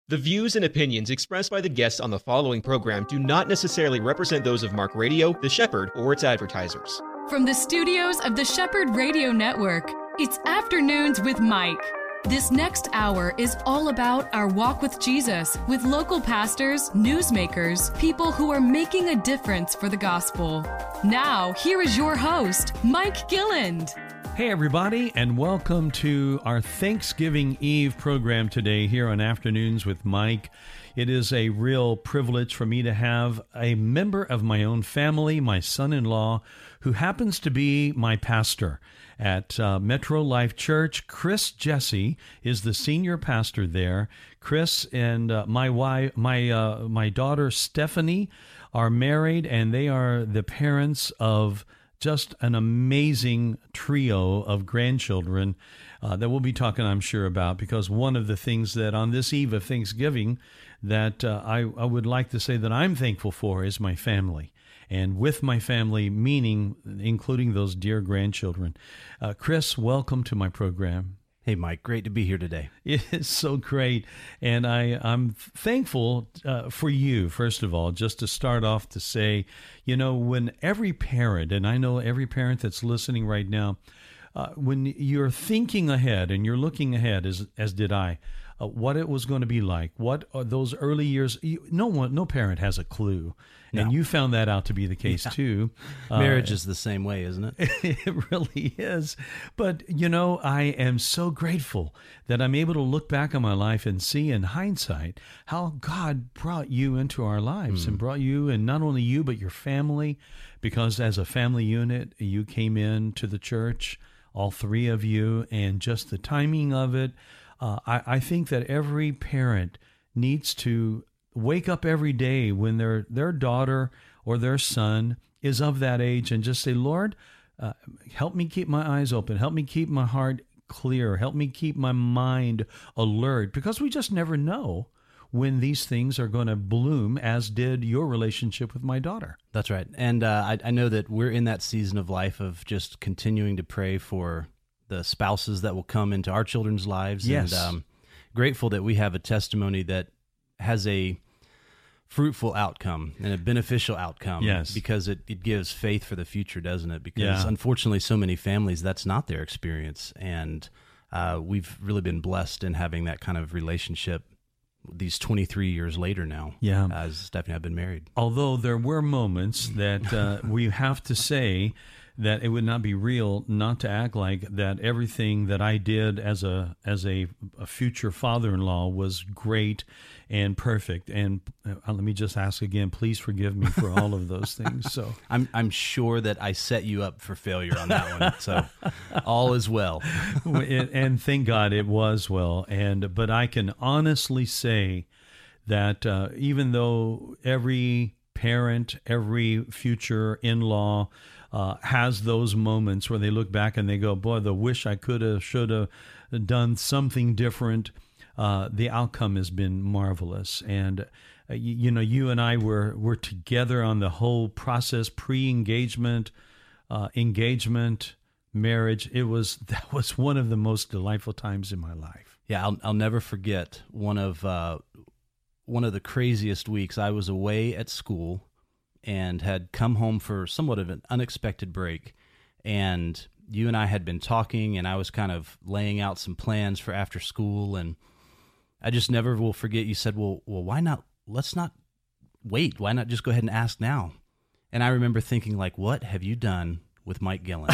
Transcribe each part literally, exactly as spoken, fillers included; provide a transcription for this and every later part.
The views and opinions expressed by the guests on the following program do not necessarily represent those of Mark Radio, The Shepherd, or its advertisers. From the studios of the Shepherd Radio Network, it's Afternoons with Mike. This next hour is all about our walk with Jesus, with local pastors, newsmakers, people who are making a difference for the gospel. Now, here is your host, Mike Gilland. Hey, everybody, and welcome to our Thanksgiving Eve program today here on Afternoons with Mike. It is a real privilege for me to have a member of my own family, my son-in-law, who happens to be my pastor at uh, Metro Life Church. Chris Jesse is the senior pastor there. Chris and uh, my wife, my uh, my daughter Stephanie are married, and they are the parents of just an amazing trio of grandchildren uh, that we'll be talking, I'm sure, about, because one of the things that on this eve of Thanksgiving that uh, I, I would like to say that I'm thankful for is my family. And with my family, meaning including those dear grandchildren. Uh, Chris, welcome to my program. Hey, Mike, great to be here today. It is so great. And I, I'm thankful uh, for you, first of all, just to start off to say, you know, when every parent, and I know every parent that's listening right now, uh, when you're thinking ahead and you're looking ahead, as as did I, uh, what it was going to be like, what are those early years, you, no one, no parent has a clue. No. And you found that out to be the case, yeah. too. Marriage uh, is the same way, isn't it? It really is. But, you know, I am so grateful that I'm able to look back on my life and see in hindsight how God brought you into our lives mm. and brought you, and not only you, but your family, because as a family unit, you came in to the church, all three of you, and just the timing of it. Uh, I, I think that every parent needs to wake up every day when their their daughter or their son is of that age and just say, Lord, uh, help me keep my eyes open. Help me keep my heart clear. Help me keep my mind alert, because we just never know when these things are going to bloom, as did your relationship with my daughter. That's right. And uh, I, I know that we're in that season of life of just continuing to pray for the spouses that will come into our children's lives. Yes. And um, grateful that we have a testimony that has a fruitful outcome and a beneficial outcome. Yes. Because it, it gives faith for the future, doesn't it? Because yeah. unfortunately, so many families, that's not their experience. And uh, we've really been blessed in having that kind of relationship these twenty-three years later now, yeah. as Stephanie and I have been married. Although there were moments that uh, we have to say that it would not be real not to act like that everything that I did as a as a, a future father-in-law was great and perfect. And uh, let me just ask again, please forgive me for all of those things. So I'm I'm sure that I set you up for failure on that one. So all is well. And thank God it was well. And but I can honestly say that uh, even though every parent, every future in-law Uh, has those moments where they look back and they go, boy, the wish I could have, should have done something different. Uh, the outcome has been marvelous. And, uh, you, you know, you and I were, were together on the whole process, pre-engagement, uh, engagement, marriage. It was, that was one of the most delightful times in my life. Yeah, I'll, I'll never forget one of, uh, one of the craziest weeks. I was away at school and had come home for somewhat of an unexpected break. And you and I had been talking, and I was kind of laying out some plans for after school. And I just never will forget, you said, well, well, why not, let's not wait. Why not just go ahead and ask now? And I remember thinking, like, what have you done with Mike Gilland?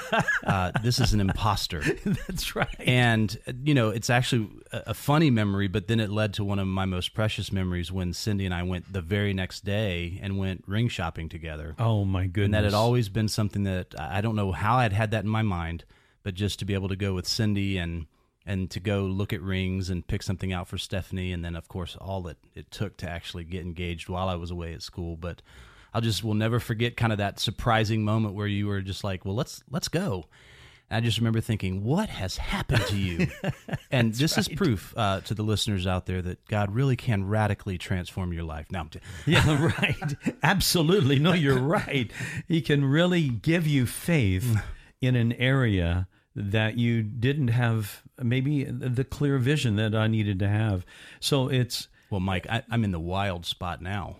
uh, this is an imposter. That's right. And, you know, it's actually a, a funny memory, but then it led to one of my most precious memories when Cindy and I went the very next day and went ring shopping together. Oh, my goodness. And that had always been something that I don't know how I'd had that in my mind, but just to be able to go with Cindy and and to go look at rings and pick something out for Stephanie, and then, of course, all that it took to actually get engaged while I was away at school. But I'll just will never forget kind of that surprising moment where you were just like, well, let's let's go. And I just remember thinking, what has happened to you? And this right. is proof uh, to the listeners out there that God really can radically transform your life. Now, t- yeah, right. Absolutely. No, you're right. He can really give you faith in an area that you didn't have maybe the clear vision that I needed to have. So it's... Well, Mike, I, I'm in the wild spot now.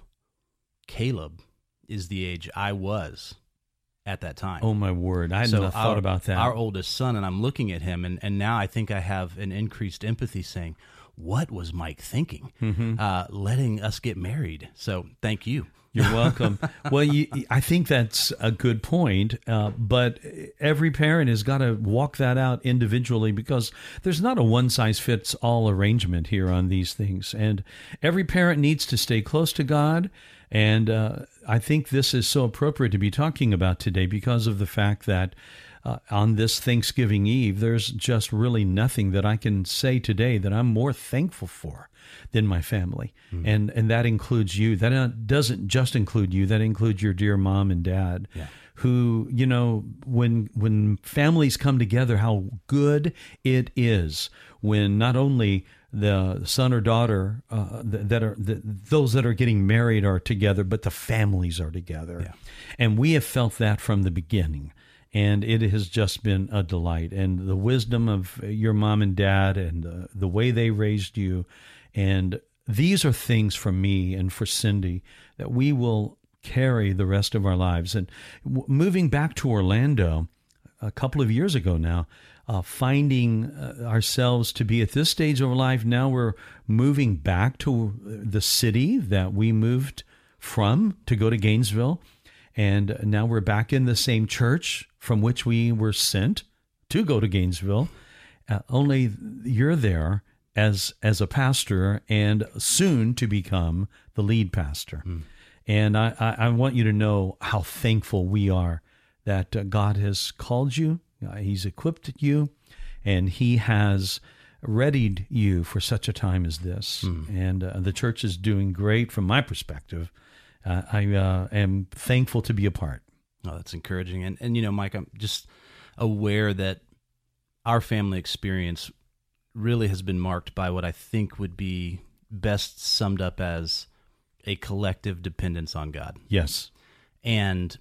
Caleb is the age I was at that time. Oh, my word. I hadn't so thought our, about that. Our oldest son, and I'm looking at him, and, and now I think I have an increased empathy saying, what was Mike thinking? Mm-hmm. Uh, letting us get married. So thank you. You're welcome. Well, you, I think that's a good point, uh, but every parent has got to walk that out individually, because there's not a one-size-fits-all arrangement here on these things. And every parent needs to stay close to God. And uh, I think this is so appropriate to be talking about today because of the fact that uh, on this Thanksgiving Eve, there's just really nothing that I can say today that I'm more thankful for than my family. Mm. And and that includes you. That doesn't just include you. That includes your dear mom and dad, yeah. who, you know, when when families come together, how good it is when not only the son or daughter uh, that are the, those that are getting married are together, but the families are together. Yeah. And we have felt that from the beginning. And it has just been a delight. And the wisdom of your mom and dad and the, the way they raised you. And these are things for me and for Cindy that we will carry the rest of our lives. And w- moving back to Orlando a couple of years ago now, uh, finding uh, ourselves to be at this stage of our life, now we're moving back to the city that we moved from to go to Gainesville. And now we're back in the same church from which we were sent to go to Gainesville. Uh, only you're there as as a pastor and soon to become the lead pastor. Mm. And I, I, I want you to know how thankful we are that uh, God has called you, uh, He's equipped you, and He has readied you for such a time as this. Mm. And uh, the church is doing great from my perspective. Uh, I uh, am thankful to be a part. Oh, that's encouraging. And, and, you know, Mike, I'm just aware that our family experience really has been marked by what I think would be best summed up as a collective dependence on God. Yes. And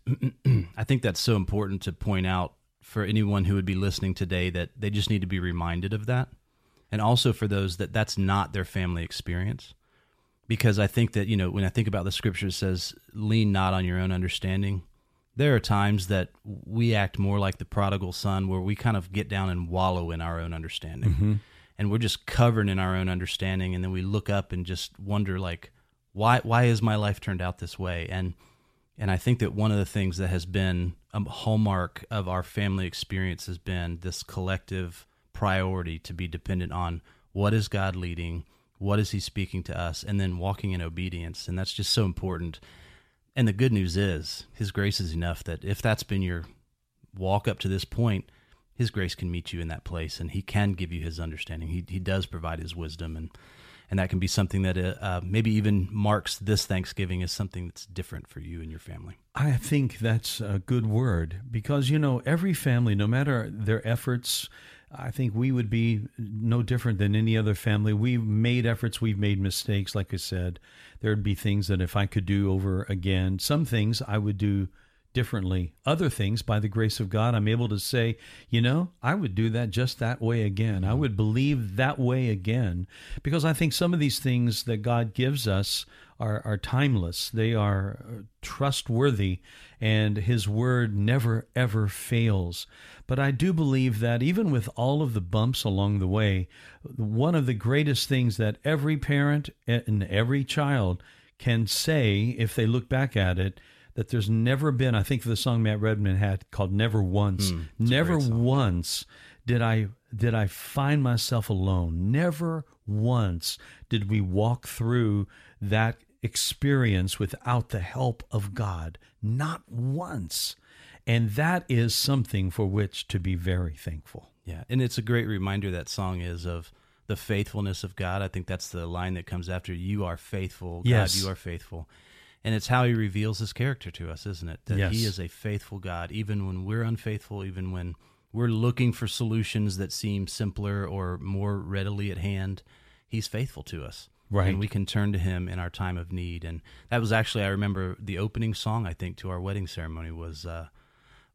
I think that's so important to point out for anyone who would be listening today, that they just need to be reminded of that. And also for those that that's not their family experience. Because I think that, you know, when I think about the scripture, it says, lean not on your own understanding. There are times that we act more like the prodigal son, where we kind of get down and wallow in our own understanding. Mm-hmm. And we're just covered in our own understanding. And then we look up and just wonder, like, why why has my life turned out this way? And and I think that one of the things that has been a hallmark of our family experience has been this collective priority to be dependent on what is God leading, what is He speaking to us, and then walking in obedience. And that's just so important. And the good news is His grace is enough that if that's been your walk up to this point, His grace can meet you in that place, and He can give you His understanding. He He does provide His wisdom, and and that can be something that uh, maybe even marks this Thanksgiving as something that's different for you and your family. I think that's a good word, because, you know, every family, no matter their efforts, I think we would be no different than any other family. We've made efforts, we've made mistakes, like I said. There'd be things that if I could do over again, some things I would do differently. Other things, by the grace of God, I'm able to say, you know, I would do that just that way again. I would believe that way again, because I think some of these things that God gives us are, are timeless. They are trustworthy, and His word never, ever fails. But I do believe that even with all of the bumps along the way, one of the greatest things that every parent and every child can say, if they look back at it, that there's never been, I think the song Matt Redman had called Never Once, mm, never once did I did I find myself alone. Never once did we walk through that experience without the help of God. Not once. And that is something for which to be very thankful. Yeah, and it's a great reminder, that song is, of the faithfulness of God. I think that's the line that comes after, you are faithful, God, yes. you are faithful. And it's how He reveals His character to us, isn't it? That yes. He is a faithful God, even when we're unfaithful, even when we're looking for solutions that seem simpler or more readily at hand. He's faithful to us. Right. And we can turn to Him in our time of need. And that was actually, I remember the opening song, I think, to our wedding ceremony was uh,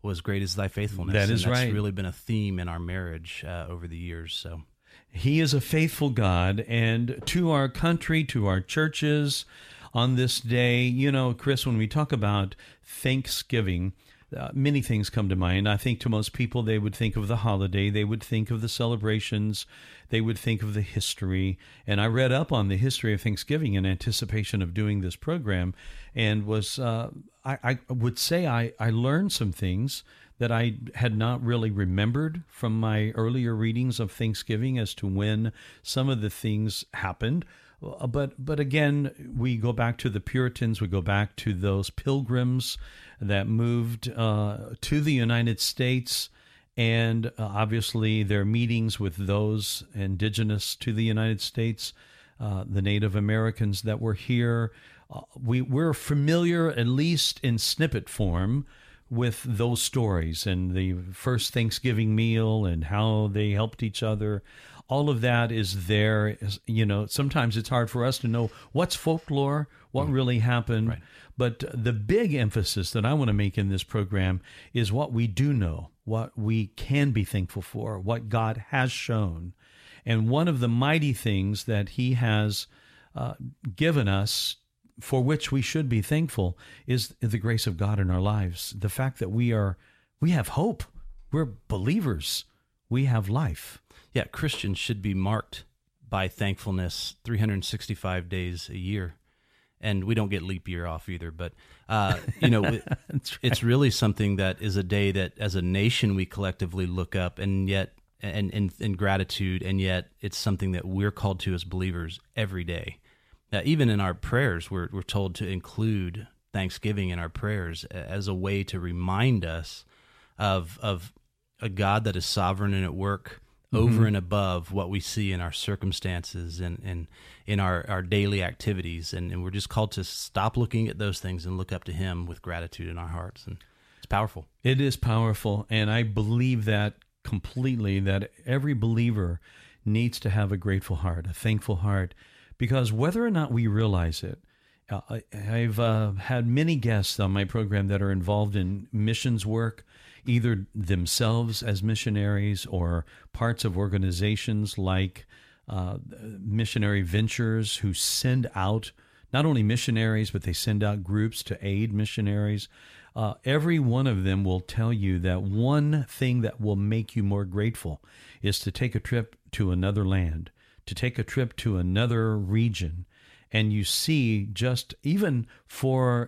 was great is thy faithfulness. That is and that's right. really been a theme in our marriage uh, over the years. So He is a faithful God, and to our country, to our churches on this day, you know, Chris, when we talk about Thanksgiving, uh, many things come to mind. I think to most people, they would think of the holiday, they would think of the celebrations, they would think of the history. And I read up on the history of Thanksgiving in anticipation of doing this program, and was, uh, I, I would say I, I learned some things that I had not really remembered from my earlier readings of Thanksgiving as to when some of the things happened. But but again, we go back to the Puritans, we go back to those pilgrims that moved uh, to the United States, and uh, obviously their meetings with those indigenous to the United States, uh, the Native Americans that were here. Uh, we, we're familiar, at least in snippet form, with those stories and the first Thanksgiving meal and how they helped each other. All of that is there. You know, sometimes it's hard for us to know what's folklore, what mm. really happened. Right. But the big emphasis that I want to make in this program is what we do know, what we can be thankful for, what God has shown. And one of the mighty things that He has uh, given us, for which we should be thankful, is the grace of God in our lives. The fact that we are, we have hope. We're believers. We have life. Yeah, Christians should be marked by thankfulness three hundred sixty-five days a year. And we don't get leap year off either. But, uh, you know, it, right. It's really something that is a day that as a nation we collectively look up and yet, and in gratitude, and yet it's something that we're called to as believers every day. Uh, even in our prayers, we're, we're told to include Thanksgiving in our prayers as a way to remind us of, of a God that is sovereign and at work over mm-hmm. and above what we see in our circumstances and, and in our, our daily activities. And, and we're just called to stop looking at those things and look up to Him with gratitude in our hearts. And it's powerful. It is powerful. And I believe that completely, that every believer needs to have a grateful heart, a thankful heart, because whether or not we realize it, uh, I, I've uh, had many guests on my program that are involved in missions work, either themselves as missionaries or parts of organizations like uh, Missionary Ventures, who send out not only missionaries, but they send out groups to aid missionaries. Uh, every one of them will tell you that one thing that will make you more grateful is to take a trip to another land, to take a trip to another region, and you see just even for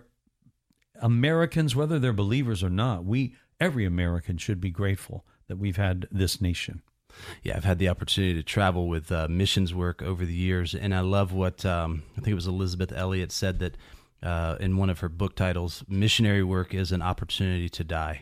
Americans, whether they're believers or not, we every American should be grateful that we've had this nation. Yeah, I've had the opportunity to travel with uh, missions work over the years, and I love what, um, I think it was Elizabeth Elliot said that uh, in one of her book titles, missionary work is an opportunity to die.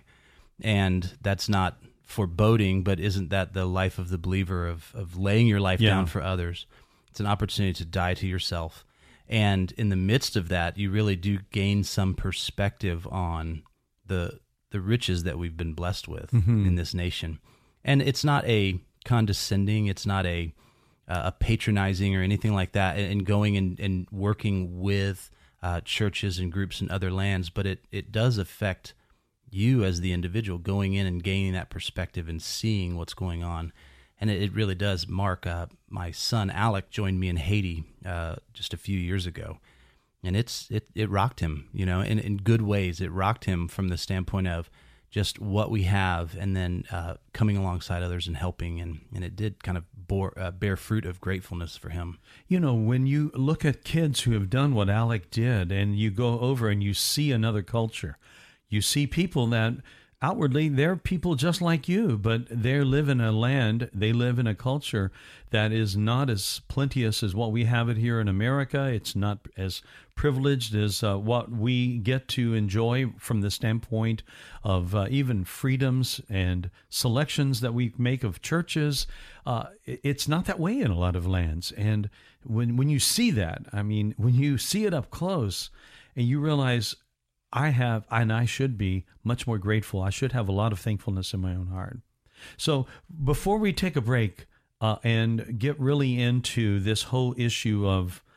And that's not foreboding, but isn't that the life of the believer, of, of laying your life yeah. down for others? It's an opportunity to die to yourself. And in the midst of that, you really do gain some perspective on the the riches that we've been blessed with mm-hmm. in this nation. And it's not a condescending, it's not a uh, a patronizing or anything like that, and, and going and, and working with uh, churches and groups in other lands, but it, it does affect you as the individual, going in and gaining that perspective and seeing what's going on. And it, it really does. Mark, uh, my son Alec, joined me in Haiti uh, just a few years ago. And it's it, it rocked him, you know, in, in good ways. It rocked him from the standpoint of just what we have, and then uh, coming alongside others and helping. And, and it did kind of bore, uh, bear fruit of gratefulness for him. You know, when you look at kids who have done what Alec did, and you go over and you see another culture, you see people that outwardly they're people just like you, but they live in a land, they live in a culture that is not as plenteous as what we have it here in America. It's not as privileged as uh, what we get to enjoy from the standpoint of uh, even freedoms and selections that we make of churches. Uh, it's not that way in a lot of lands. And when when you see that, I mean, when you see it up close and you realize I have, and I should be much more grateful. I should have a lot of thankfulness in my own heart. So before we take a break uh, and get really into this whole issue of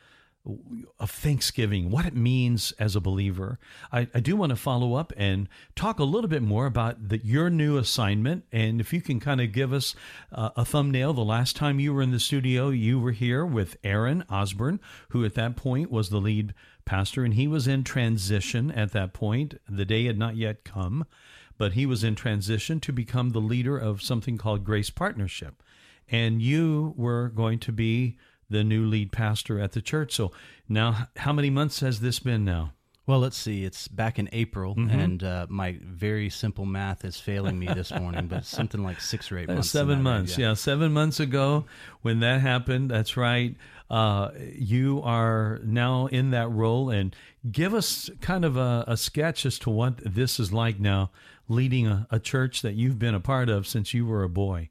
of Thanksgiving, what it means as a believer. I, I do want to follow up and talk a little bit more about the, your new assignment. And if you can kind of give us uh, a thumbnail, the last time you were in the studio, you were here with Aaron Osborne, who at that point was the lead pastor, and he was in transition at that point. The day had not yet come, but he was in transition to become the leader of something called Grace Partnership. And you were going to be the new lead pastor at the church. So now, how many months has this been now? Well, let's see. It's back in April, mm-hmm. and uh, my very simple math is failing me this morning, but something like six or eight months. Seven months, yeah. yeah. Seven months ago when that happened, that's right. Uh, you are now in that role, and give us kind of a, a sketch as to what this is like now, leading a, a church that you've been a part of since you were a boy.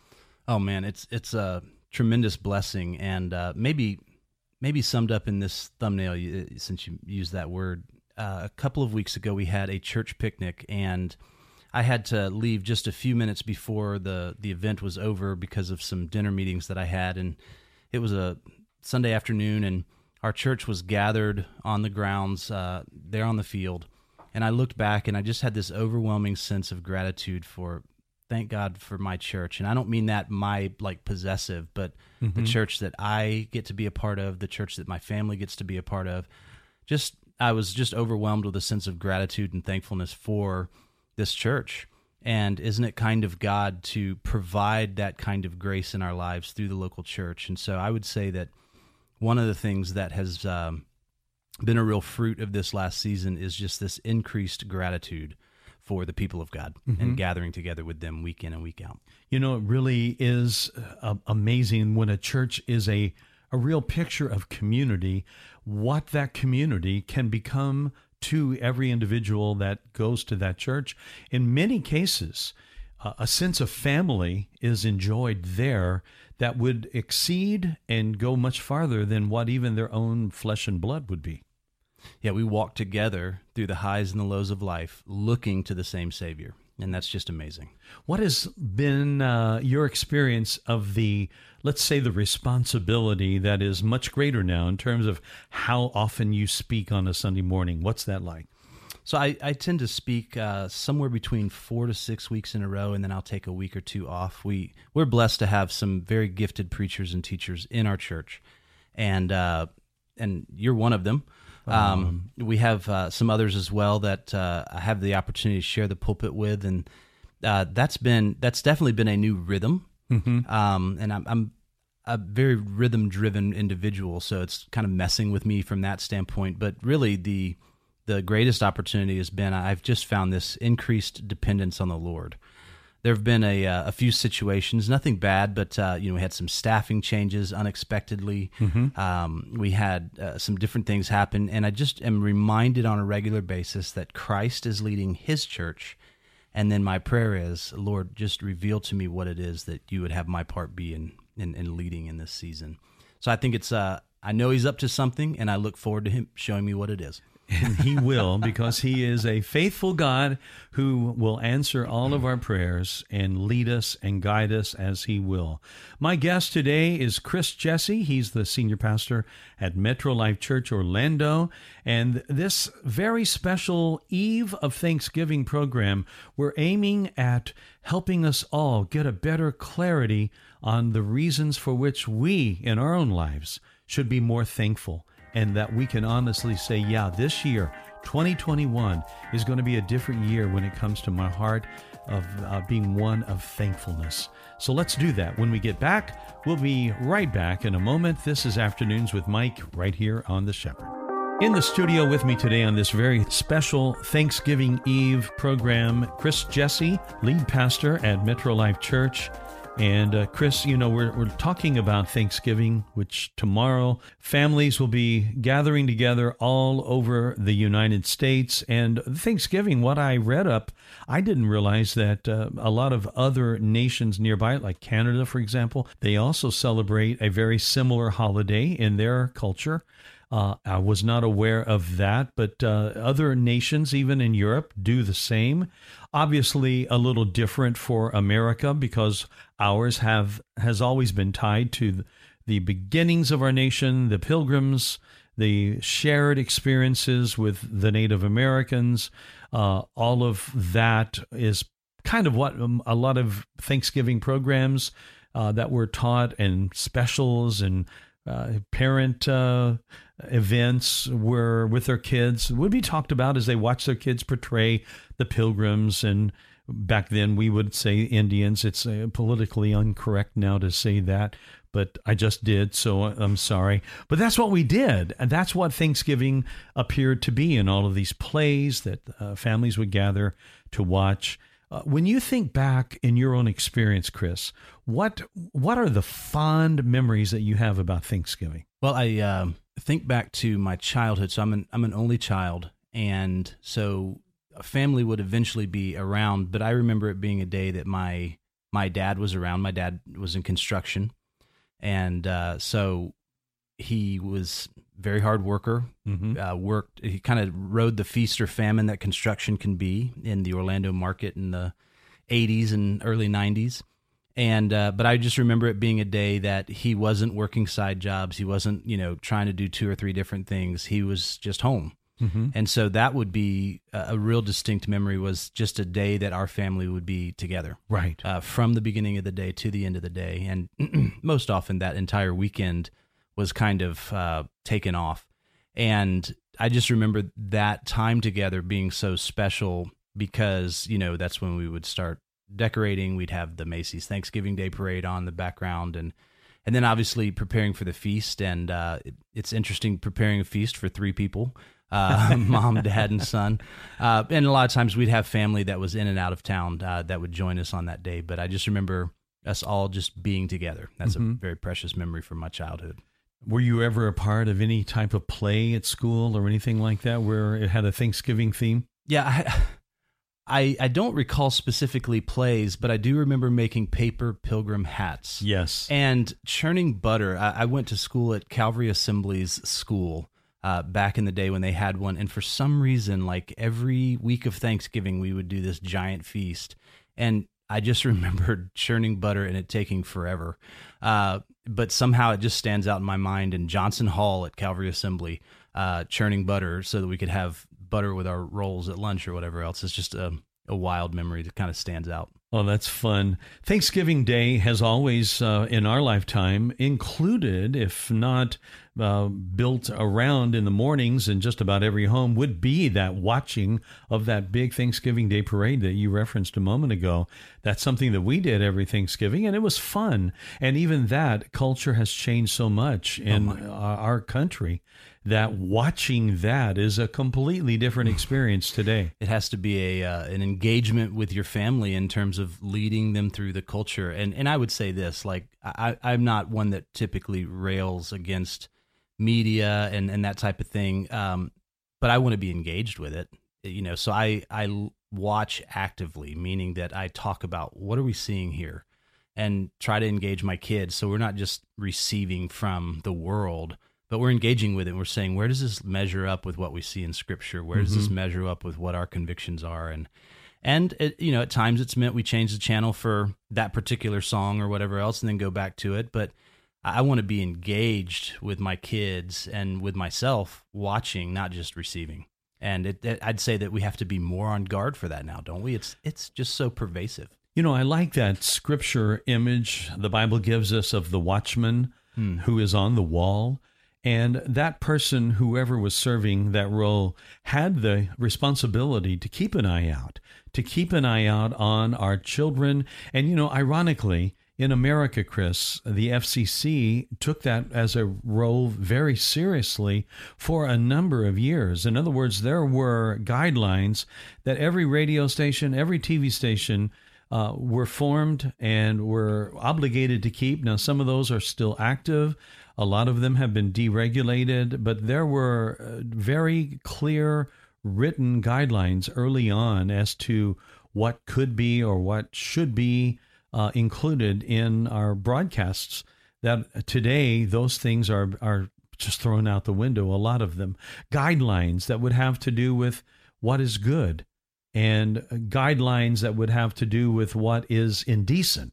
Oh, man, it's it's a tremendous blessing, and uh, maybe maybe summed up in this thumbnail, since you used that word. Uh, a couple of weeks ago, we had a church picnic, and I had to leave just a few minutes before the, the event was over because of some dinner meetings that I had, and it was a Sunday afternoon, and our church was gathered on the grounds uh, there on the field, and I looked back, and I just had this overwhelming sense of gratitude for thank God for my church. And I don't mean that my like possessive, but mm-hmm. the church that I get to be a part of, the church that my family gets to be a part of. Just, I was just overwhelmed with a sense of gratitude and thankfulness for this church. And isn't it kind of God to provide that kind of grace in our lives through the local church? And so I would say that one of the things that has um, been a real fruit of this last season is just this increased gratitude for the people of God mm-hmm. and gathering together with them week in and week out. You know, it really is uh, amazing when a church is a, a real picture of community, what that community can become to every individual that goes to that church. In many cases, uh, a sense of family is enjoyed there that would exceed and go much farther than what even their own flesh and blood would be. Yeah, we walk together through the highs and the lows of life, looking to the same Savior, and that's just amazing. What has been uh, your experience of the, let's say, the responsibility that is much greater now in terms of how often you speak on a Sunday morning? What's that like? So I, I tend to speak uh, somewhere between four to six weeks in a row, and then I'll take a week or two off. We, we're blessed to have some very gifted preachers and teachers in our church, and uh, and you're one of them. Um, we have uh, some others as well that uh, I have the opportunity to share the pulpit with, and uh, that's been that's definitely been a new rhythm. Mm-hmm. Um, and I'm, I'm a very rhythm-driven individual, so it's kind of messing with me from that standpoint. But really, the the greatest opportunity has been I've just found this increased dependence on the Lord. There have been a uh, a few situations, nothing bad, but uh, you know, we had some staffing changes unexpectedly. Mm-hmm. Um, we had uh, some different things happen, and I just am reminded on a regular basis that Christ is leading His church. And then my prayer is, Lord, just reveal to me what it is that you would have my part be in in, in leading in this season. So I think it's uh, I know He's up to something, and I look forward to Him showing me what it is. And He will, because He is a faithful God who will answer all of our prayers and lead us and guide us as He will. My guest today is Chris Jesse. He's the senior pastor at Metro Life Church Orlando. And this very special Eve of Thanksgiving program, we're aiming at helping us all get a better clarity on the reasons for which we, in our own lives, should be more thankful. And that we can honestly say, yeah, this year, twenty twenty-one, is going to be a different year when it comes to my heart of uh, being one of thankfulness. So let's do that. When we get back, we'll be right back in a moment. This is Afternoons with Mike right here on The Shepherd. In the studio with me today on this very special Thanksgiving Eve program, Chris Jesse, lead pastor at Metro Life Church. And uh, Chris, you know, we're we're talking about Thanksgiving, which tomorrow families will be gathering together all over the United States. And Thanksgiving, what I read up, I didn't realize that uh, a lot of other nations nearby, like Canada, for example, they also celebrate a very similar holiday in their culture. Uh, I was not aware of that, but uh, other nations, even in Europe, do the same. Obviously, a little different for America because ours have has always been tied to the beginnings of our nation, the Pilgrims, the shared experiences with the Native Americans. Uh, all of that is kind of what um, a lot of Thanksgiving programs uh, that were taught, and specials and uh, parent uh, events were with their kids would be talked about as they watch their kids portray the Pilgrims. And back then we would say Indians. It's uh, politically incorrect now to say that, but I just did, so I'm sorry. But that's what we did, and that's what Thanksgiving appeared to be in all of these plays that uh, families would gather to watch. Uh, when you think back in your own experience, Chris, what what are the fond memories that you have about Thanksgiving? Well, I um, think back to my childhood. So I'm an I'm an only child, and so a family would eventually be around. But I remember it being a day that my my dad was around. My dad was in construction, and uh, so he was a very hard worker. Mm-hmm. Uh, worked. He kind of rode the feast or famine that construction can be in the Orlando market in the eighties and early nineties. And uh, but I just remember it being a day that he wasn't working side jobs. He wasn't, you know, trying to do two or three different things. He was just home. Mm-hmm. And so that would be a, a real distinct memory, was just a day that our family would be together. Right. Uh, from the beginning of the day to the end of the day. And most often that entire weekend was kind of uh, taken off. And I just remember that time together being so special because, you know, that's when we would start decorating. We'd have the Macy's Thanksgiving Day Parade on the background, and and then obviously preparing for the feast. And uh, it, it's interesting preparing a feast for three people, uh, mom, dad, and son. Uh, and a lot of times we'd have family that was in and out of town uh, that would join us on that day. But I just remember us all just being together. That's mm-hmm. a very precious memory from my childhood. Were you ever a part of any type of play at school or anything like that where it had a Thanksgiving theme? Yeah, I, I, I don't recall specifically plays, but I do remember making paper pilgrim hats. Yes. And churning butter. I, I went to school at Calvary Assembly's school uh, back in the day when they had one. And for some reason, like every week of Thanksgiving, we would do this giant feast. And I just remembered churning butter and it taking forever. Uh, but somehow it just stands out in my mind. And Johnson Hall at Calvary Assembly, uh, churning butter so that we could have butter with our rolls at lunch or whatever else. It's just a, a wild memory that kind of stands out. Oh, that's fun. Thanksgiving Day has always, uh, in our lifetime, included, if not uh, built around in the mornings in just about every home, would be that watching of that big Thanksgiving Day parade that you referenced a moment ago. That's something that we did every Thanksgiving, and it was fun. And even that culture has changed so much in oh our, our country that watching that is a completely different experience today. It has to be a uh, an engagement with your family in terms of leading them through the culture. And and I would say this, like, I, I'm not one that typically rails against media and, and that type of thing, um, but I want to be engaged with it. You know, so I, I watch actively, meaning that I talk about what are we seeing here and try to engage my kids. So we're not just receiving from the world, but we're engaging with it. We're saying, where does this measure up with what we see in Scripture? Where does mm-hmm. this measure up with what our convictions are? And, and it, you know, at times it's meant we change the channel for that particular song or whatever else and then go back to it. But I want to be engaged with my kids and with myself, watching, not just receiving. And it, it, I'd say that we have to be more on guard for that now, don't we? It's it's just so pervasive. You know, I like that Scripture image the Bible gives us of the watchman hmm. who is on the wall. And that person, whoever was serving that role, had the responsibility to keep an eye out, to keep an eye out on our children. And, you know, ironically, in America, Chris, the F C C took that as a role very seriously for a number of years. In other words, there were guidelines that every radio station, every T V station uh, were formed and were obligated to keep. Now, some of those are still active. A lot of them have been deregulated, but there were very clear written guidelines early on as to what could be or what should be uh, included in our broadcasts. That today, those things are, are just thrown out the window, a lot of them. Guidelines that would have to do with what is good and guidelines that would have to do with what is indecent.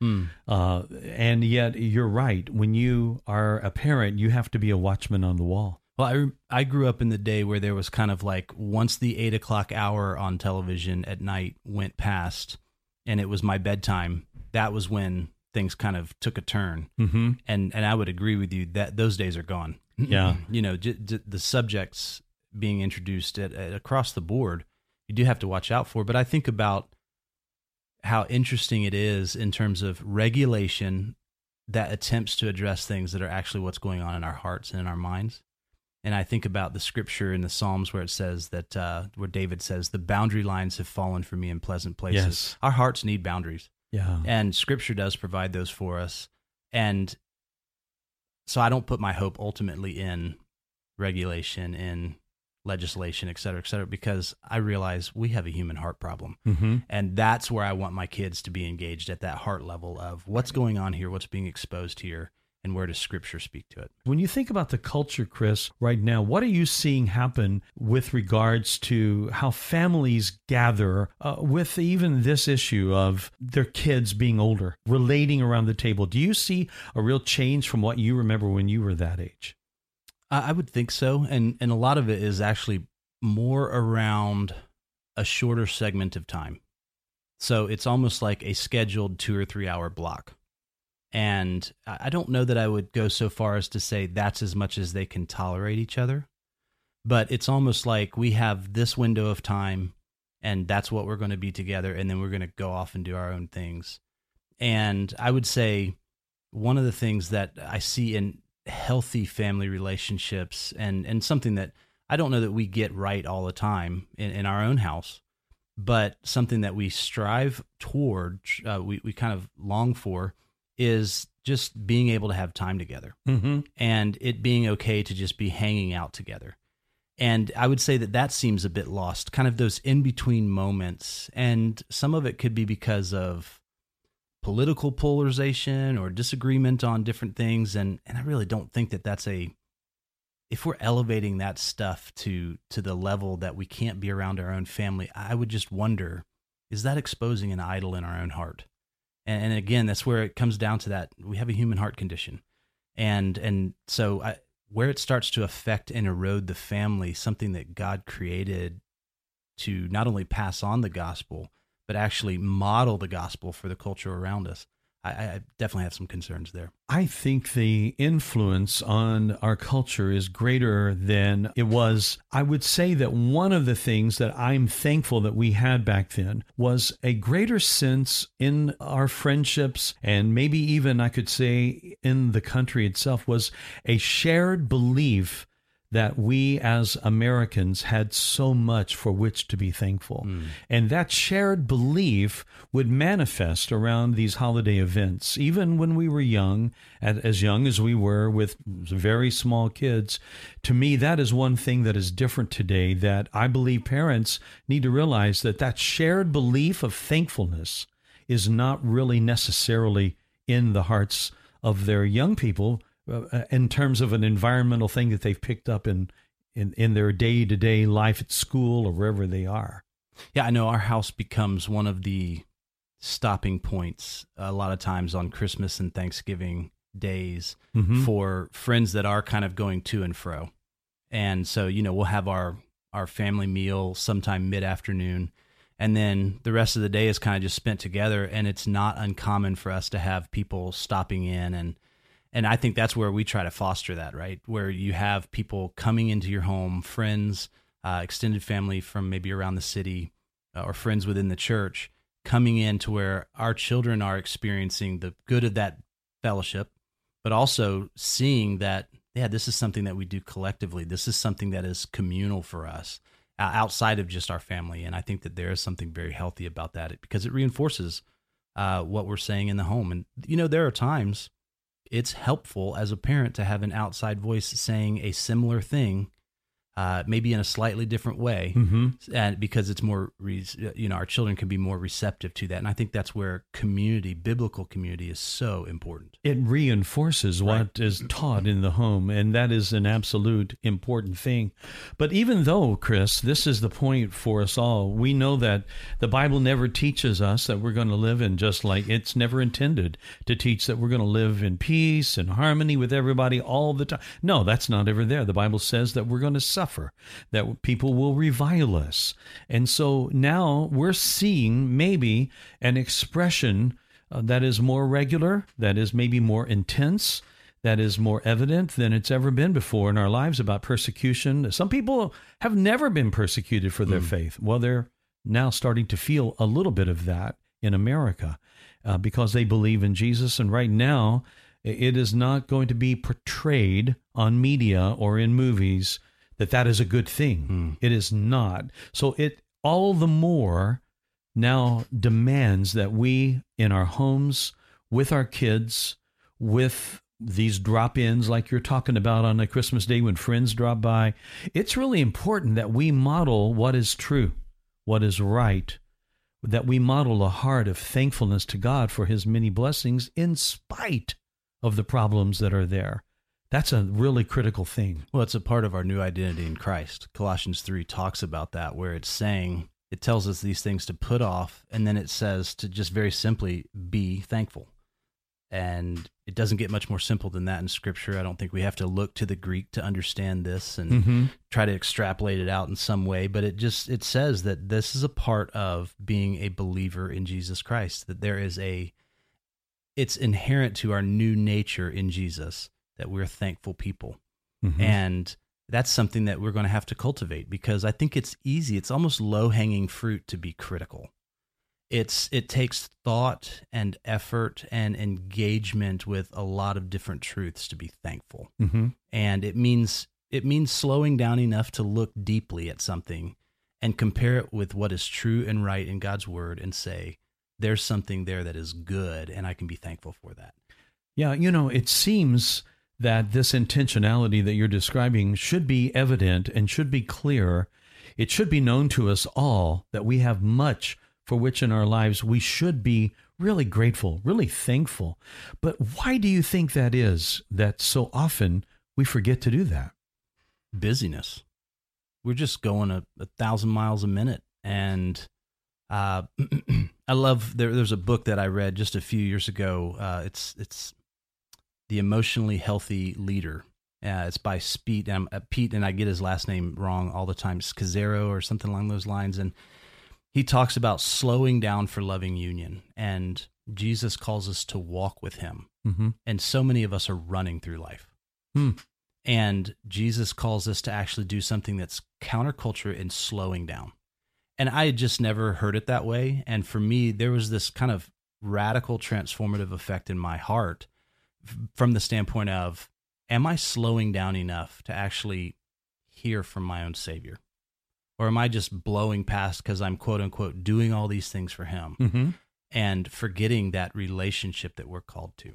Mm. Uh, and yet, you're right. When you are a parent, you have to be a watchman on the wall. Well, I, I grew up in the day where there was kind of like once the eight o'clock hour on television at night went past and it was my bedtime, that was when things kind of took a turn. Mm-hmm. And and I would agree with you that those days are gone. Yeah. You know, j- j- the subjects being introduced at, at across the board, you do have to watch out for. But I think about how interesting it is in terms of regulation that attempts to address things that are actually what's going on in our hearts and in our minds. And I think about the scripture in the Psalms where it says that, uh, where David says, the boundary lines have fallen for me in pleasant places. Yes. Our hearts need boundaries. Yeah. And scripture does provide those for us. And so I don't put my hope ultimately in regulation, in legislation, et cetera, et cetera, because I realize we have a human heart problem. Mm-hmm. And that's where I want my kids to be engaged, at that heart level of what's going on here, what's being exposed here, and where does Scripture speak to it? When you think about the culture, Chris, right now, what are you seeing happen with regards to how families gather uh, with even this issue of their kids being older, relating around the table? Do you see a real change from what you remember when you were that age? I would think so. And, and a lot of it is actually more around a shorter segment of time. So it's almost like a scheduled two or three hour block. And I don't know that I would go so far as to say that's as much as they can tolerate each other, but it's almost like we have this window of time and that's what we're going to be together. And then we're going to go off and do our own things. And I would say one of the things that I see in healthy family relationships and, and something that I don't know that we get right all the time in, in our own house, but something that we strive toward, uh, we, we kind of long for, is just being able to have time together mm-hmm. and it being okay to just be hanging out together. And I would say that that seems a bit lost, kind of those in-between moments. And some of it could be because of political polarization or disagreement on different things. And, and I really don't think that that's a, if we're elevating that stuff to, to the level that we can't be around our own family, I would just wonder, is that exposing an idol in our own heart? And again, that's where it comes down to that. We have a human heart condition. And and so I, where it starts to affect and erode the family, something that God created to not only pass on the gospel, but actually model the gospel for the culture around us, I, I definitely have some concerns there. I think the influence on our culture is greater than it was. I would say that one of the things that I'm thankful that we had back then was a greater sense in our friendships, and maybe even I could say in the country itself, was a shared belief that we as Americans had so much for which to be thankful. Mm. And that shared belief would manifest around these holiday events. Even when we were young, as young as we were with very small kids, to me, that is one thing that is different today, that I believe parents need to realize that that shared belief of thankfulness is not really necessarily in the hearts of their young people, Uh, in terms of an environmental thing that they've picked up in, in, in their day-to-day life at school or wherever they are. Yeah, I know our house becomes one of the stopping points a lot of times on Christmas and Thanksgiving days mm-hmm. for friends that are kind of going to and fro. And so, you know, we'll have our, our family meal sometime mid-afternoon, and then the rest of the day is kind of just spent together, and it's not uncommon for us to have people stopping in. And And I think that's where we try to foster that, right? Where you have people coming into your home, friends, uh, extended family from maybe around the city, uh, or friends within the church, coming in to where our children are experiencing the good of that fellowship, but also seeing that, yeah, this is something that we do collectively. This is something that is communal for us uh, outside of just our family. And I think that there is something very healthy about that because it reinforces uh, what we're saying in the home. And, you know, there are times it's helpful as a parent to have an outside voice saying a similar thing uh, maybe in a slightly different way, Mm-hmm. and because it's more, re- you know, our children can be more receptive to that. And I think that's where community, biblical community, is so important. It reinforces what Right. is taught in the home, and that is an absolute important thing. But even though, Chris, this is the point for us all, we know that the Bible never teaches us that we're going to live in just like, it's never intended to teach that we're going to live in peace and harmony with everybody all the time. No, that's not ever there. The Bible says that we're going to suffer, that people will revile us. And so now we're seeing maybe an expression uh, that is more regular, that is maybe more intense, that is more evident than it's ever been before in our lives about persecution. Some people have never been persecuted for their Mm. faith. Well, they're now starting to feel a little bit of that in America uh, because they believe in Jesus. And right now, it is not going to be portrayed on media or in movies that that is a good thing. Mm. It is not. So it all the more now demands that we, in our homes, with our kids, with these drop-ins like you're talking about on a Christmas day when friends drop by, it's really important that we model what is true, what is right, that we model a heart of thankfulness to God for his many blessings in spite of the problems that are there. That's a really critical thing. Well, it's a part of our new identity in Christ. Colossians three talks about that, where it's saying, it tells us these things to put off, and then it says to just very simply be thankful. And it doesn't get much more simple than that in Scripture. I don't think we have to look to the Greek to understand this and Mm-hmm. try to extrapolate it out in some way, but it just, it says that this is a part of being a believer in Jesus Christ, that there is a, it's inherent to our new nature in Jesus that we're thankful people. Mm-hmm. And that's something that we're going to have to cultivate, because I think it's easy. It's almost low-hanging fruit to be critical. It's it takes thought and effort and engagement with a lot of different truths to be thankful. Mm-hmm. And it means it means slowing down enough to look deeply at something and compare it with what is true and right in God's word and say, there's something there that is good, and I can be thankful for that. Yeah, you know, it seems that this intentionality that you're describing should be evident and should be clear. It should be known to us all that we have much for which in our lives we should be really grateful, really thankful. But why do you think that is, that so often we forget to do that? Busyness. We're just going a, a thousand miles a minute. And uh, I love, there, there's a book that I read just a few years ago. Uh, it's it's The Emotionally Healthy Leader. Uh, it's by Pete, um, uh, Pete, and I get his last name wrong all the time. Scazzaro or something along those lines. And he talks about slowing down for loving union, and Jesus calls us to walk with him. Mm-hmm. And so many of us are running through life. Hmm. And Jesus calls us to actually do something that's counterculture in slowing down. And I had just never heard it that way. And for me, there was this kind of radical transformative effect in my heart f- from the standpoint of, am I slowing down enough to actually hear from my own Savior? Or am I just blowing past because I'm, quote unquote, doing all these things for him Mm-hmm. and forgetting that relationship that we're called to?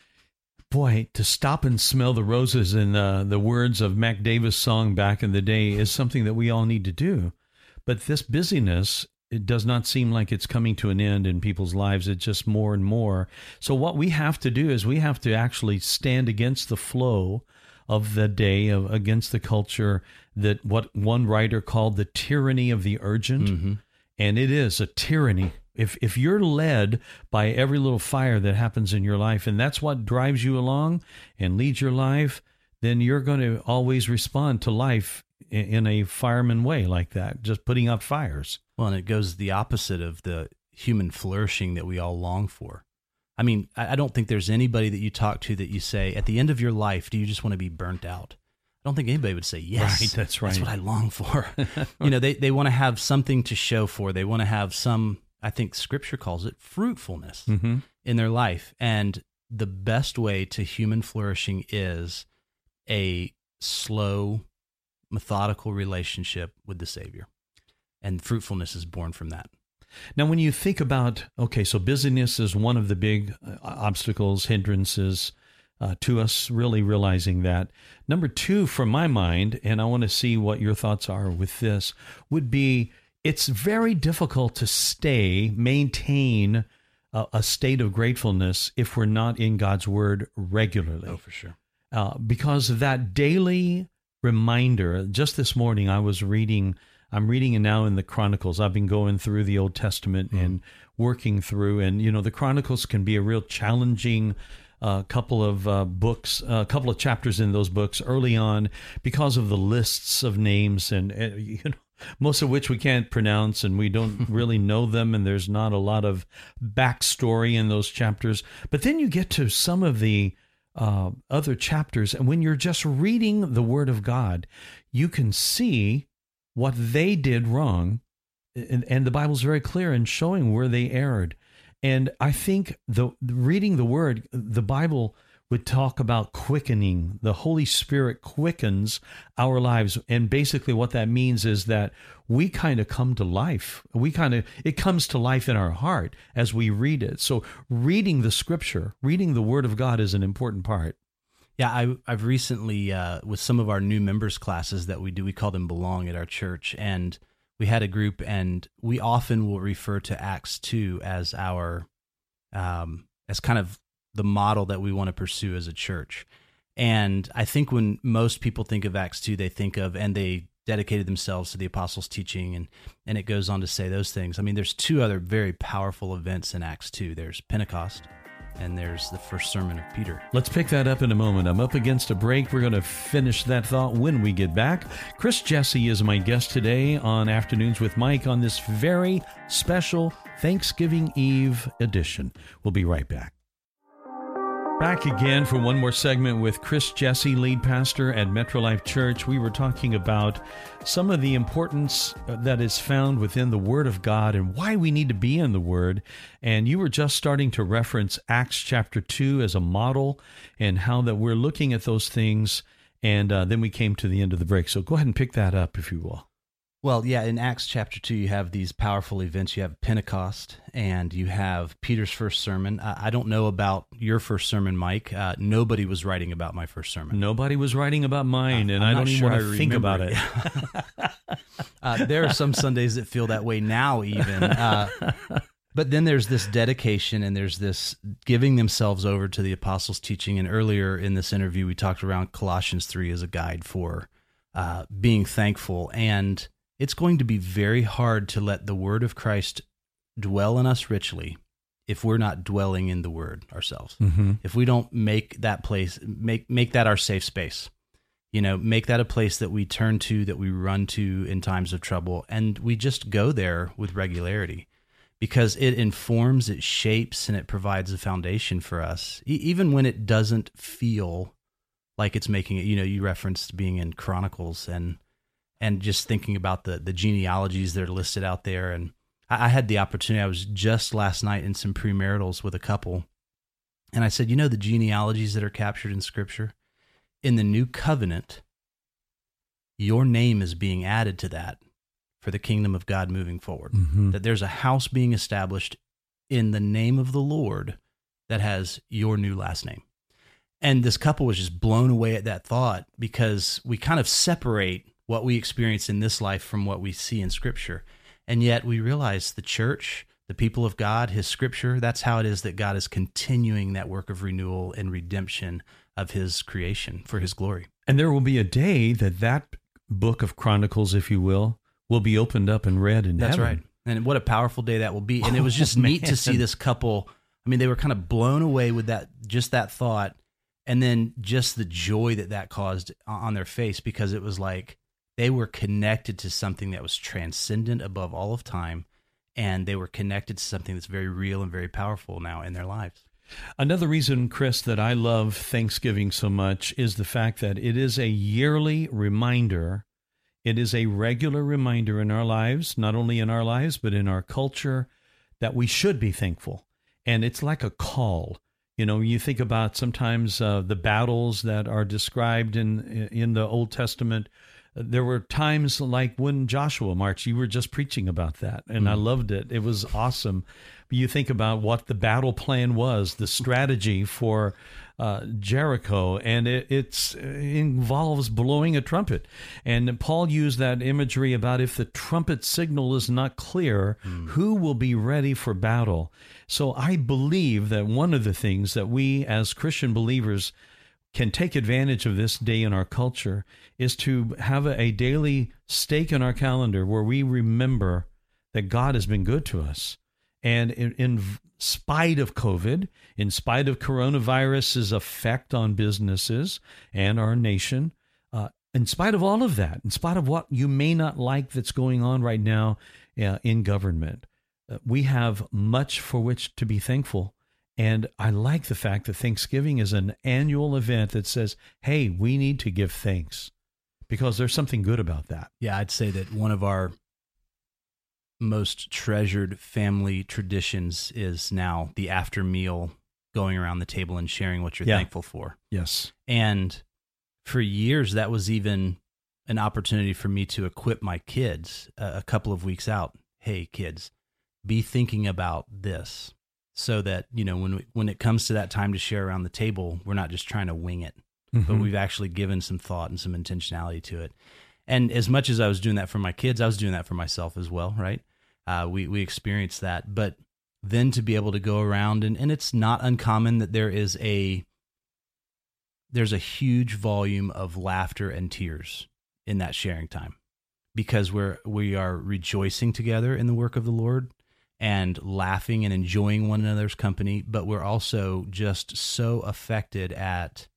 Boy, to stop and smell the roses in uh, the words of Mac Davis' song back in the day is something that we all need to do. But this busyness, it does not seem like it's coming to an end in people's lives. It's just more and more. So what we have to do is we have to actually stand against the flow of the day, of, against the culture, that what one writer called the tyranny of the urgent. Mm-hmm. And it is a tyranny. If if you're led by every little fire that happens in your life, and that's what drives you along and leads your life, then you're going to always respond to life in, in a fireman way like that, just putting out fires. Well, and it goes the opposite of the human flourishing that we all long for. I mean, I I don't think there's anybody that you talk to that you say, at the end of your life, do you just want to be burnt out? I don't think anybody would say, yes, Right, that's right. That's what I long for. You know, they, they want to have something to show for. They want to have some, I think Scripture calls it fruitfulness Mm-hmm. in their life. And the best way to human flourishing is a slow, methodical relationship with the Savior. And fruitfulness is born from that. Now, when you think about, okay, so busyness is one of the big uh, obstacles, hindrances uh, to us, really realizing that. Number two, from my mind, and I want to see what your thoughts are with this, would be it's very difficult to stay, maintain a, a state of gratefulness if we're not in God's Word regularly. Oh, for sure. Uh, because of that daily reminder. Just this morning, I was reading, I'm reading now in the Chronicles. I've been going through the Old Testament mm. and working through, and, you know, the Chronicles can be a real challenging uh, couple of uh, books, a uh, couple of chapters in those books early on because of the lists of names and, uh, you know, most of which we can't pronounce and we don't really know them, and there's not a lot of backstory in those chapters. But then you get to some of the uh, other chapters, and when you're just reading the Word of God, you can see what they did wrong, and, and the Bible's very clear in showing where they erred. And I think the reading the Word, the Bible would talk about quickening. The Holy Spirit quickens our lives. And basically what that means is that we kind of come to life. We kind of, it comes to life in our heart as we read it. So reading the Scripture, reading the Word of God is an important part. Yeah, I, I've recently, uh, with some of our new members classes that we do, we call them Belong at our church. And we had a group, and we often will refer to Acts two as our, um, as kind of the model that we want to pursue as a church. And I think when most people think of Acts two, they think of, and they dedicated themselves to the apostles' teaching, and, and it goes on to say those things. I mean, there's two other very powerful events in Acts two. There's Pentecost, and there's the first sermon of Peter. Let's pick that up in a moment. I'm up against a break. We're going to finish that thought when we get back. Chris Jesse is my guest today on Afternoons with Mike on this very special Thanksgiving Eve edition. We'll be right back. Back again for one more segment with Chris Jesse, lead pastor at Metro Life Church. We were talking about some of the importance that is found within the Word of God and why we need to be in the Word. And you were just starting to reference Acts chapter two as a model and how that we're looking at those things. And uh, then we came to the end of the break. So go ahead and pick that up, if you will. Well, yeah, in Acts chapter two, you have these powerful events. You have Pentecost, and you have Peter's first sermon. I don't know about your first sermon, Mike. Uh, nobody was writing about my first sermon. Nobody was writing about mine, uh, and I'm I don't even sure want to think about it. it. uh, there are some Sundays that feel that way now, even. Uh, but then there's this dedication, and there's this giving themselves over to the apostles' teaching. And earlier in this interview, we talked around Colossians three as a guide for uh, being thankful. And it's going to be very hard to let the Word of Christ dwell in us richly if we're not dwelling in the Word ourselves. Mm-hmm. If we don't make that place, make make that our safe space, you know, make that a place that we turn to, that we run to in times of trouble, and we just go there with regularity, because it informs, it shapes, and it provides a foundation for us, e- even when it doesn't feel like it's making it. You know, you referenced being in Chronicles, and and just thinking about the the genealogies that are listed out there. And I, I had the opportunity, I was just last night in some premaritals with a couple, and I said, you know, the genealogies that are captured in Scripture, in the New Covenant, your name is being added to that for the kingdom of God moving forward. Mm-hmm. That there's a house being established in the name of the Lord that has your new last name. And this couple was just blown away at that thought, because we kind of separate what we experience in this life from what we see in Scripture. And yet we realize the church, the people of God, His Scripture, that's how it is that God is continuing that work of renewal and redemption of His creation for His glory. And there will be a day that that book of Chronicles, if you will, will be opened up and read in That's heaven. right. And what a powerful day that will be. And it was just oh, neat to see this couple. I mean, they were kind of blown away with that, just that thought, and then just the joy that that caused on their face, because it was like they were connected to something that was transcendent above all of time, and they were connected to something that's very real and very powerful now in their lives. Another reason, Chris, that I love Thanksgiving so much is the fact that it is a yearly reminder. It is a regular reminder in our lives, not only in our lives, but in our culture, that we should be thankful. And it's like a call. You know, you think about sometimes uh, the battles that are described in in the Old Testament. there were times like when Joshua marched, you were just preaching about that, and mm. I loved it. It was awesome. You think about what the battle plan was, the strategy for uh, Jericho, and it it's, it involves blowing a trumpet. And Paul used that imagery about if the trumpet signal is not clear, mm. who will be ready for battle? So I believe that one of the things that we as Christian believers can take advantage of this day in our culture is to have a, a daily stake in our calendar where we remember that God has been good to us. And in, in spite of COVID, in spite of coronavirus's effect on businesses and our nation, uh, in spite of all of that, in spite of what you may not like that's going on right now uh, in government, uh, we have much for which to be thankful. And I like the fact that Thanksgiving is an annual event that says, hey, we need to give thanks, because there's something good about that. Yeah, I'd say that one of our most treasured family traditions is now the after meal, going around the table and sharing what you're yeah. thankful for. Yes. And for years, that was even an opportunity for me to equip my kids uh, a couple of weeks out. Hey, kids, be thinking about this. So that, you know, when we, when it comes to that time to share around the table, we're not just trying to wing it, mm-hmm. but we've actually given some thought and some intentionality to it. And as much as I was doing that for my kids, I was doing that for myself as well, right? Uh, we we experienced that. But then to be able to go around, and, and it's not uncommon that there is a there's a huge volume of laughter and tears in that sharing time, because we're we are rejoicing together in the work of the Lord and laughing and enjoying one another's company, but we're also just so affected at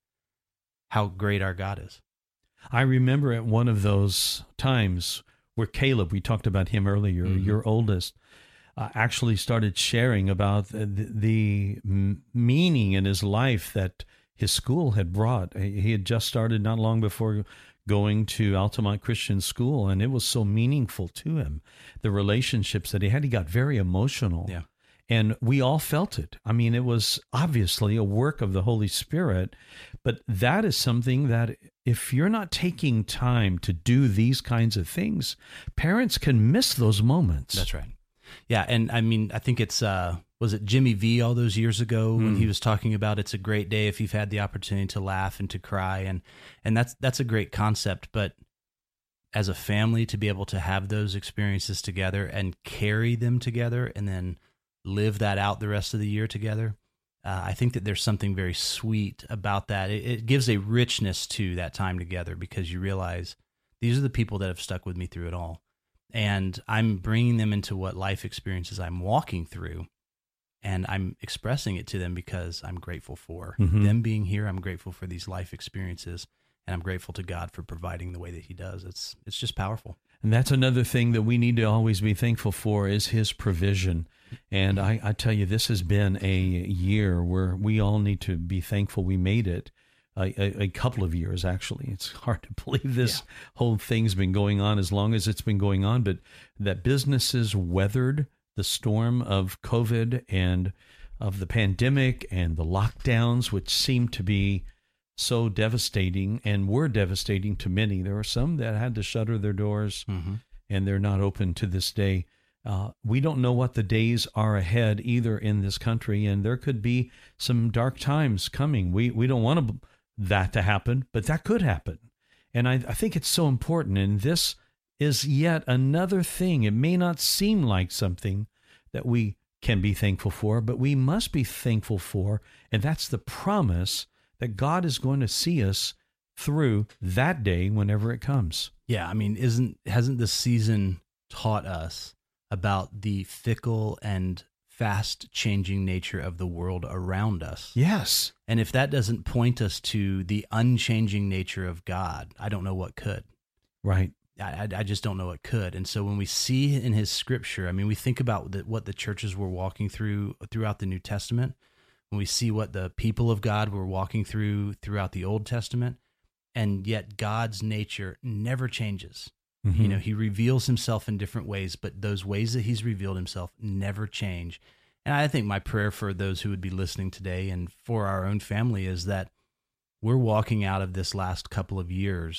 how great our God is. I remember at one of those times where Caleb, we talked about him earlier, mm-hmm. your oldest, uh, actually started sharing about the, the meaning in his life that his school had brought. He had just started not long before going to Altamont Christian School, and it was so meaningful to him. The relationships that he had, he got very emotional. Yeah. And we all felt it. I mean, it was obviously a work of the Holy Spirit, but that is something that if you're not taking time to do these kinds of things, parents can miss those moments. That's right. Yeah, and I mean, I think it's, uh, was it Jimmy V all those years ago when mm. he was talking about it's a great day if you've had the opportunity to laugh and to cry, and and that's that's a great concept, but as a family to be able to have those experiences together and carry them together and then live that out the rest of the year together, uh, I think that there's something very sweet about that. It, it gives a richness to that time together, because you realize these are the people that have stuck with me through it all. And I'm bringing them into what life experiences I'm walking through, and I'm expressing it to them because I'm grateful for mm-hmm. them being here. I'm grateful for these life experiences, and I'm grateful to God for providing the way that he does. It's it's just powerful. And that's another thing that we need to always be thankful for is his provision. And I, I tell you, this has been a year where we all need to be thankful we made it. A, a, a couple of years, actually. It's hard to believe this yeah. whole thing's been going on as long as it's been going on, but that businesses weathered the storm of COVID and of the pandemic and the lockdowns, which seemed to be so devastating and were devastating to many. There were some that had to shutter their doors, mm-hmm. and they're not open to this day. Uh, we don't know what the days are ahead either in this country, and there could be some dark times coming. We we don't want to that to happen, but that could happen. And I, I think it's so important. And this is yet another thing. It may not seem like something that we can be thankful for, but we must be thankful for. And that's the promise that God is going to see us through that day whenever it comes. Yeah. I mean, isn't, hasn't this season taught us about the fickle and fast changing nature of the world around us? Yes. And if that doesn't point us to the unchanging nature of God, I don't know what could. Right. I, I just don't know what could. And so when we see in his scripture, I mean, we think about the, what the churches were walking through throughout the New Testament, when we see what the people of God were walking through throughout the Old Testament, and yet God's nature never changes. Mm-hmm. You know, he reveals himself in different ways, but those ways that he's revealed himself never change. And I think my prayer for those who would be listening today and for our own family is that we're walking out of this last couple of years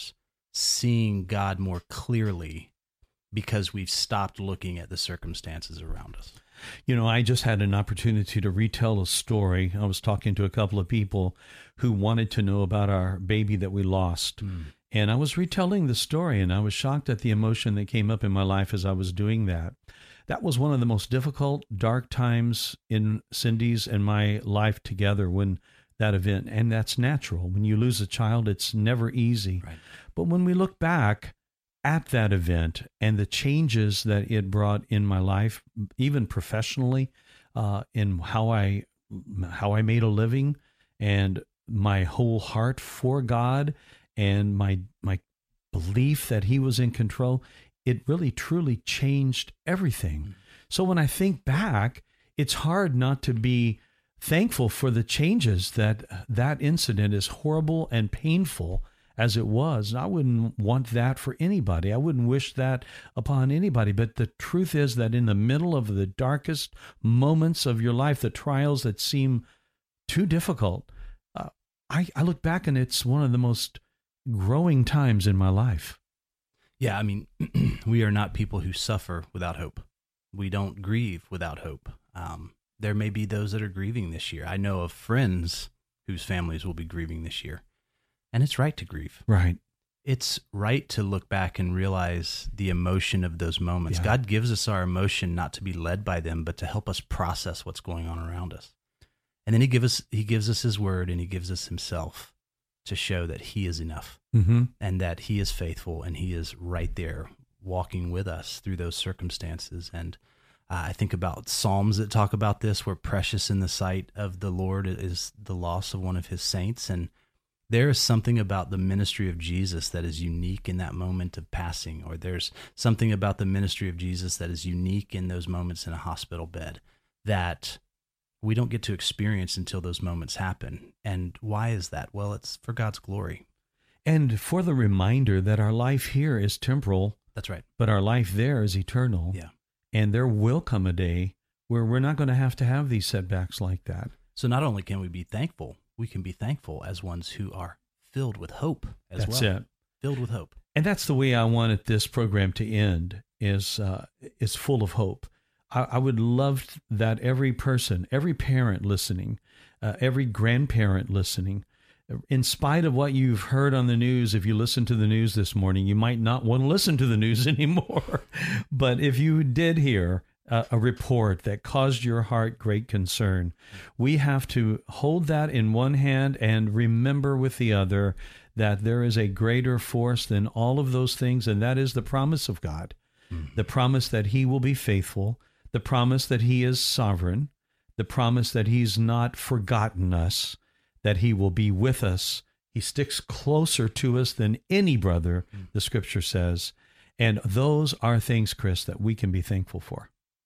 seeing God more clearly because we've stopped looking at the circumstances around us. You know, I just had an opportunity to retell a story. I was talking to a couple of people who wanted to know about our baby that we lost. Mm. And I was retelling the story, and I was shocked at the emotion that came up in my life as I was doing that. That was one of the most difficult, dark times in Cindy's and my life together when that event, and that's natural. When you lose a child, it's never easy. Right. But when we look back at that event and the changes that it brought in my life, even professionally, uh, in how I how I made a living, and my whole heart for God, and my my belief that He was in control, it really truly changed everything. Mm-hmm. So when I think back, it's hard not to be thankful for the changes that that incident, as horrible and painful as it was. I wouldn't want that for anybody. I wouldn't wish that upon anybody. But the truth is that in the middle of the darkest moments of your life, the trials that seem too difficult, uh, I, I look back and it's one of the most growing times in my life. Yeah, I mean, we are not people who suffer without hope. We don't grieve without hope. Um, there may be those that are grieving this year. I know of friends whose families will be grieving this year. And it's right to grieve. Right. It's right to look back and realize the emotion of those moments. Yeah. God gives us our emotion not to be led by them, but to help us process what's going on around us. And then he gives us, he gives us his word, and he gives us himself to show that he is enough, mm-hmm. and that he is faithful, and he is right there walking with us through those circumstances. And uh, I think about Psalms that talk about this, where precious in the sight of the Lord is the loss of one of his saints. And there is something about the ministry of Jesus that is unique in that moment of passing, or there's something about the ministry of Jesus that is unique in those moments in a hospital bed that we don't get to experience until those moments happen. And why is that? Well, it's for God's glory. And for the reminder that our life here is temporal. That's right. But our life there is eternal. Yeah. And there will come a day where we're not going to have to have these setbacks like that. So not only can we be thankful, we can be thankful as ones who are filled with hope as That's well. It. Filled with hope. And that's the way I wanted this program to end, is uh, is full of hope. I, I would love that every person, every parent listening, uh, every grandparent listening, in spite of what you've heard on the news, if you listen to the news this morning, you might not want to listen to the news anymore. But if you did hear a, a report that caused your heart great concern, we have to hold that in one hand and remember with the other that there is a greater force than all of those things, and that is the promise of God, mm. the promise that he will be faithful, the promise that he is sovereign, the promise that he's not forgotten us, that he will be with us. He sticks closer to us than any brother, mm. the scripture says. And those are things, Chris, that we can be thankful for.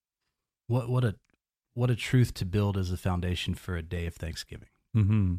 What what a what a truth to build as a foundation for a day of Thanksgiving. Mm-hmm.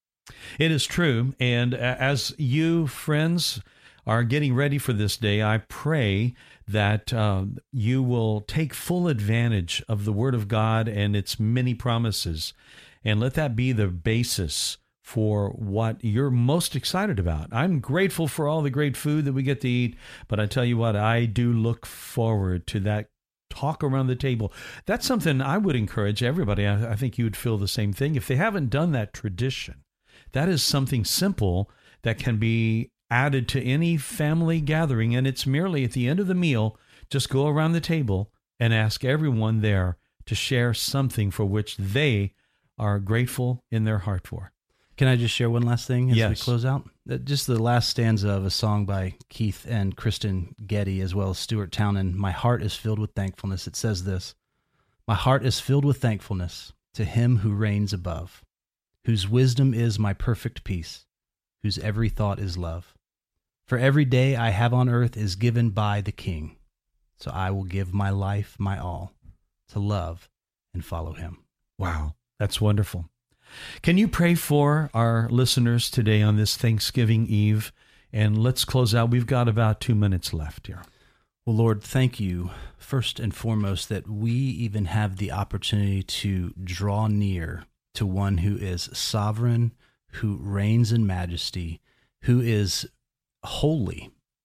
It is true. And as you, friends, are getting ready for this day, I pray that uh, you will take full advantage of the Word of God and its many promises, and let that be the basis for what you're most excited about. I'm grateful for all the great food that we get to eat, but I tell you what, I do look forward to that talk around the table. That's something I would encourage everybody. I, I think you would feel the same thing. If they haven't done that tradition, that is something simple that can be added to any family gathering, and it's merely at the end of the meal, just go around the table and ask everyone there to share something for which they are grateful in their heart for. Can I just share one last thing as yes. we close out? Just the last stanza of a song by Keith and Kristen Getty, as well as Stuart Townend, "My heart is filled with thankfulness." It says this: "My heart is filled with thankfulness to him who reigns above, whose wisdom is my perfect peace, whose every thought is love. For every day I have on earth is given by the King, so I will give my life, my all, to love and follow him." Wow, that's wonderful. Can you pray for our listeners today on this Thanksgiving Eve? And let's close out. We've got about two minutes left here. Well, Lord, thank you, first and foremost, that we even have the opportunity to draw near to one who is sovereign, who reigns in majesty, who is holy.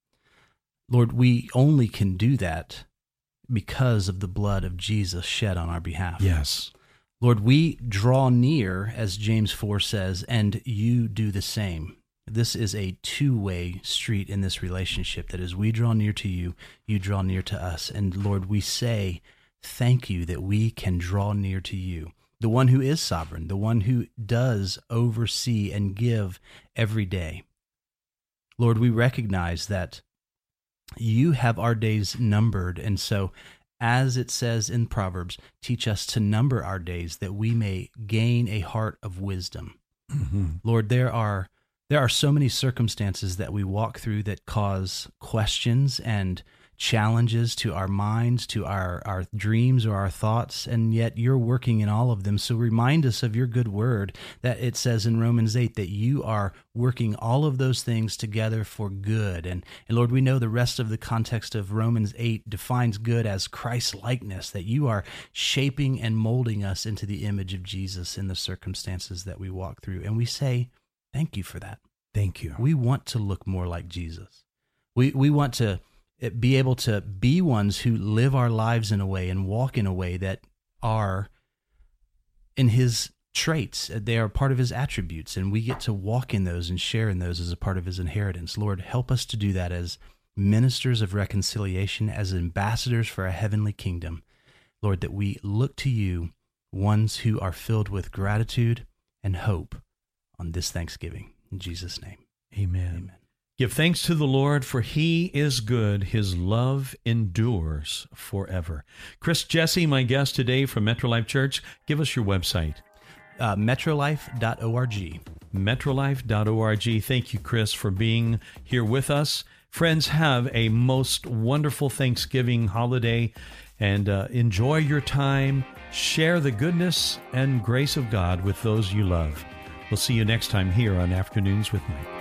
Lord, we only can do that because of the blood of Jesus shed on our behalf. Yes. Lord, we draw near, as James four says, and you do the same. This is a two-way street in this relationship, that as we draw near to you, you draw near to us. And Lord, we say thank you that we can draw near to you, the one who is sovereign, the one who does oversee and give every day. Lord, we recognize that you have our days numbered, and so as it says in Proverbs, teach us to number our days that we may gain a heart of wisdom. Mm-hmm. Lord, there are there are so many circumstances that we walk through that cause questions and challenges to our minds, to our, our dreams or our thoughts, and yet you're working in all of them. So remind us of your good word that it says in Romans eight that you are working all of those things together for good. And, and Lord, we know the rest of the context of Romans eight defines good as Christ-likeness, that you are shaping and molding us into the image of Jesus in the circumstances that we walk through. And we say, thank you for that. Thank you. We want to look more like Jesus. We we want to be able to be ones who live our lives in a way and walk in a way that are in his traits. They are part of his attributes, and we get to walk in those and share in those as a part of his inheritance. Lord, help us to do that as ministers of reconciliation, as ambassadors for a heavenly kingdom. Lord, that we look to you, ones who are filled with gratitude and hope on this Thanksgiving. In Jesus' name, amen. Amen. Give thanks to the Lord, for he is good. His love endures forever. Chris Jesse, my guest today from Metro Life Church. Give us your website. Uh, metrolife dot org. metrolife dot org. Thank you, Chris, for being here with us. Friends, have a most wonderful Thanksgiving holiday, and uh, enjoy your time. Share the goodness and grace of God with those you love. We'll see you next time here on Afternoons with Mike.